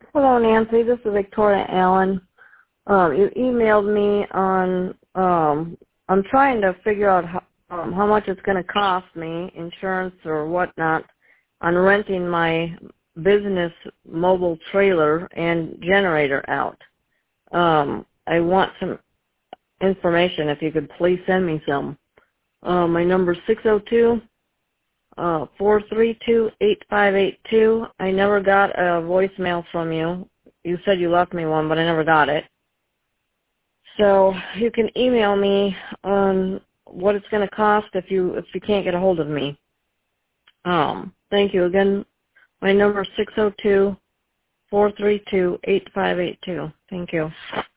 Hello, Nancy. This is Victoria Allen. You emailed me on. I'm trying to figure out how much it's going to cost me, insurance or whatnot, on renting my business mobile trailer and generator out. I want some information. If you could please send me some. My number is 602-432-8582. I never got a voicemail from you. You said you left me one, but I never got it. So you can email me on what it's going to cost if you can't get a hold of me. Thank you again. My number is 602-432-8582. Thank you.